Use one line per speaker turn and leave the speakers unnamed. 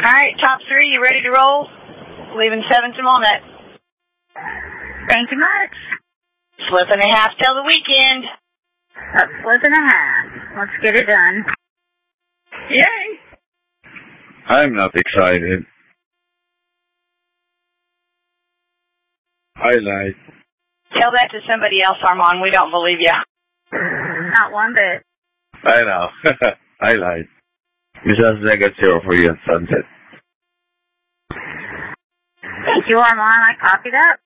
right, top three, you ready to roll? Leaving 7th and Walnut.
Thank you much.
Slip and a half till the weekend.
A slip and a half. Let's get it done.
Yay.
I'm not excited. I lied.
Tell that to somebody else, Armand. We don't believe you.
Not one bit.
I know. I lied. Mrs. Negativo for you at sunset.
Thank you, Armand. I copied up.